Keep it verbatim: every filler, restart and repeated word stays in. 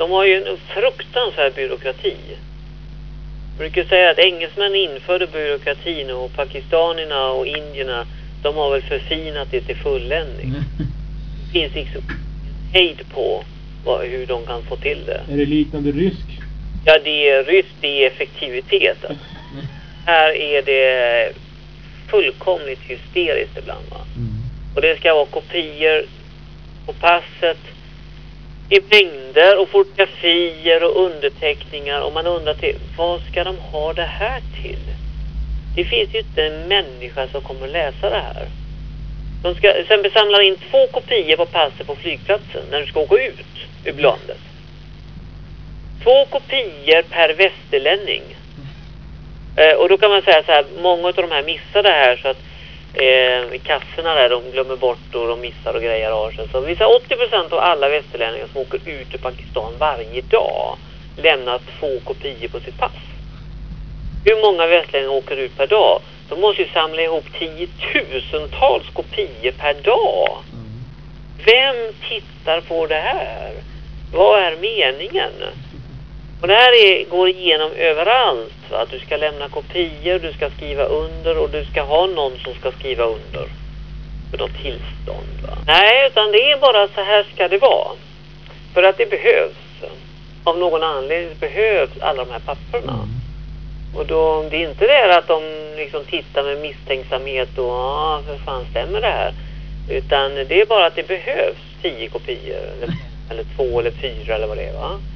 De har ju en fruktansvärd byråkrati. Jag brukar säga att engelsmän införde byråkratin och pakistanerna och indierna, de har väl förfinat det till fulländning. Mm. Det finns liksom hejd på vad, hur de kan få till det. Är det liknande rysk? Ja, det är ryskt, det är effektivitet. Alltså. Här är det fullkomligt hysteriskt ibland. Va? Mm. Och det ska vara kopior på passet i mängder och fotografier och underteckningar. Och man undrar till, vad ska de ha det här till? Det finns ju inte en människa som kommer att läsa det här. De ska sen samla in två kopior på passet på flygplatsen när du ska åka ut ur landet. Två kopior per västerlänning. Eh, och då kan man säga så här, många av de här missar det här så att eh, kassorna där, de glömmer bort och de missar och grejer har sig. Så vi säger åttio procent av alla västerlänningar som åker ut ur Pakistan varje dag lämnar två kopior på sitt pass. Hur många västerlänningar åker ut per dag? De måste ju samla ihop tiotusentals kopior per dag. Vem tittar på det här? Vad är meningen? Och det här är, går igenom överallt. Va? Att du ska lämna kopior, du ska skriva under och du ska ha någon som ska skriva under för något tillstånd. Va? Nej, utan det är bara så här ska det vara. För att det behövs. Av någon anledning behövs alla de här papperna. Mm. Och då, det är inte det att de liksom tittar med misstänksamhet och ah, för fan stämmer det här. Utan det är bara att det behövs tio kopior eller, eller två eller fyra eller vad det är, va?